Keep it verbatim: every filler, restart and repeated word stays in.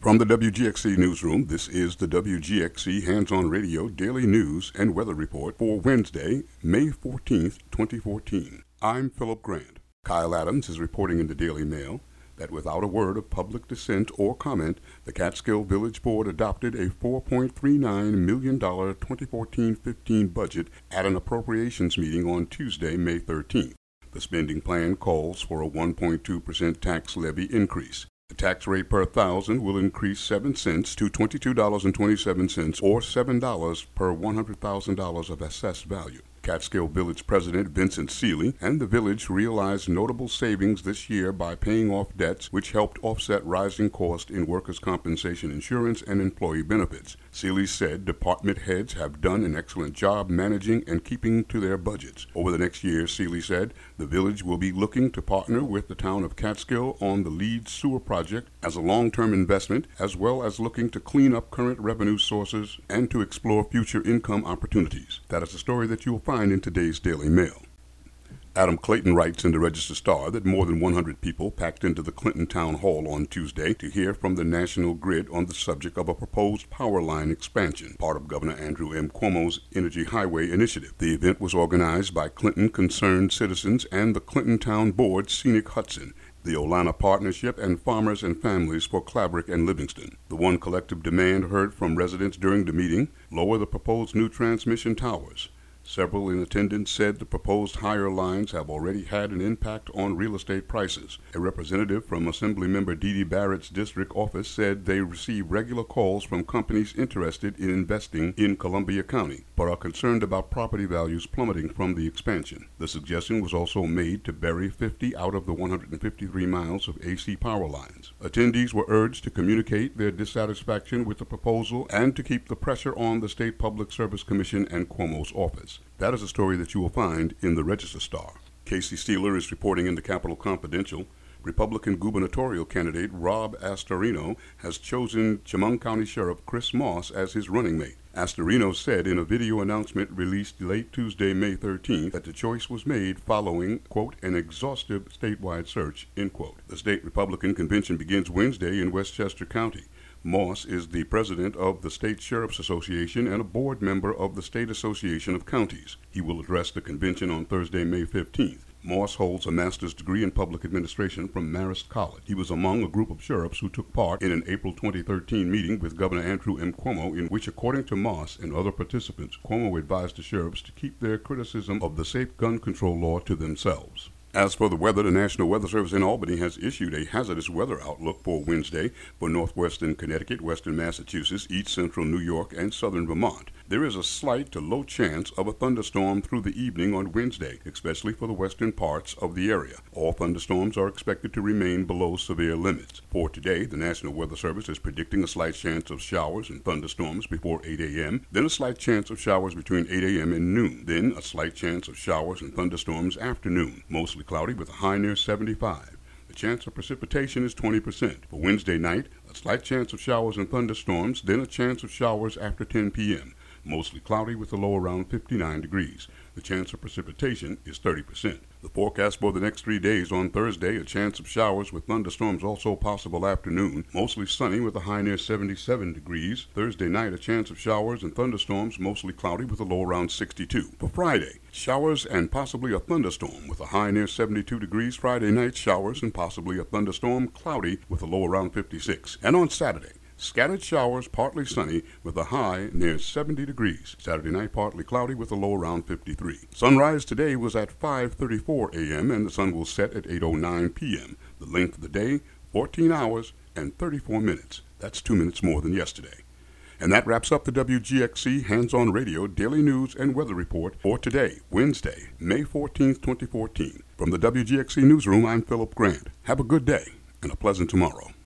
From the W G X C Newsroom, this is the W G X C Hands-On Radio Daily News and Weather Report for Wednesday, May fourteenth, twenty fourteen. I'm Philip Grant. Kyle Adams is reporting in the Daily Mail that without a word of public dissent or comment, the Catskill Village Board adopted a four point three nine million dollars twenty fourteen fifteen budget at an appropriations meeting on Tuesday, May thirteenth. The spending plan calls for a one point two percent tax levy increase. The tax rate per thousand will increase seven cents to twenty-two dollars and twenty-seven cents, or seven dollars per one hundred thousand dollars of assessed value. Catskill Village President Vincent Seeley and the village realized notable savings this year by paying off debts, which helped offset rising costs in workers' compensation insurance and employee benefits. Seeley said department heads have done an excellent job managing and keeping to their budgets. Over the next year, Seeley said, the village will be looking to partner with the town of Catskill on the lead sewer project as a long-term investment, as well as looking to clean up current revenue sources and to explore future income opportunities. That is a story that you will find in today's Daily Mail. Adam Clayton writes in the Register-Star that more than one hundred people packed into the Clinton Town Hall on Tuesday to hear from the National Grid on the subject of a proposed power line expansion, part of Governor Andrew M. Cuomo's Energy Highway Initiative. The event was organized by Clinton Concerned Citizens and the Clinton Town Board Scenic Hudson, the Olana Partnership, and Farmers and Families for Clabrick and Livingston. The one collective demand heard from residents during the meeting: lower the proposed new transmission towers. Several in attendance said the proposed higher lines have already had an impact on real estate prices. A representative from Assemblymember Dee Dee Barrett's district office said they receive regular calls from companies interested in investing in Columbia County, but are concerned about property values plummeting from the expansion. The suggestion was also made to bury fifty out of the one hundred fifty-three miles of A C power lines. Attendees were urged to communicate their dissatisfaction with the proposal and to keep the pressure on the State Public Service Commission and Cuomo's office. That is a story that you will find in the Register-Star. Casey Steeler is reporting in the Capitol Confidential. Republican gubernatorial candidate Rob Astorino has chosen Chemung County Sheriff Chris Moss as his running mate. Astorino said in a video announcement released late Tuesday, May thirteenth, that the choice was made following, quote, an exhaustive statewide search, end quote. The state Republican convention begins Wednesday in Westchester County. Moss is the president of the State Sheriff's Association and a board member of the State Association of Counties. He will address the convention on Thursday, May fifteenth. Moss holds a master's degree in public administration from Marist College. He was among a group of sheriffs who took part in an April twenty thirteen meeting with Governor Andrew M. Cuomo, in which, according to Moss and other participants, Cuomo advised the sheriffs to keep their criticism of the safe gun control law to themselves. As for the weather, the National Weather Service in Albany has issued a hazardous weather outlook for Wednesday for northwestern Connecticut, western Massachusetts, east central New York, and southern Vermont. There is a slight to low chance of a thunderstorm through the evening on Wednesday, especially for the western parts of the area. All thunderstorms are expected to remain below severe limits. For today, the National Weather Service is predicting a slight chance of showers and thunderstorms before eight a.m., then a slight chance of showers between eight a.m. and noon, then a slight chance of showers and thunderstorms after noon, mostly cloudy with a high near seventy-five. The chance of precipitation is twenty percent. For Wednesday night, a slight chance of showers and thunderstorms, then a chance of showers after ten p.m. Mostly cloudy with a low around fifty-nine degrees. The chance of precipitation is thirty percent. The forecast for the next three days: on Thursday, a chance of showers with thunderstorms also possible afternoon. Mostly sunny with a high near seventy-seven degrees. Thursday night, a chance of showers and thunderstorms, mostly cloudy with a low around sixty-two. For Friday, showers and possibly a thunderstorm with a high near seventy-two degrees. Friday night, showers and possibly a thunderstorm, cloudy with a low around fifty-six. And on Saturday, scattered showers, partly sunny, with a high near seventy degrees. Saturday night, partly cloudy with a low around fifty-three. Sunrise today was at five thirty-four a.m. and the sun will set at eight oh nine p.m. The length of the day, fourteen hours and thirty-four minutes. That's two minutes more than yesterday. And that wraps up the W G X C Hands-On Radio Daily News and Weather Report for today, Wednesday, May fourteenth, twenty fourteen. From the W G X C Newsroom, I'm Philip Grant. Have a good day and a pleasant tomorrow.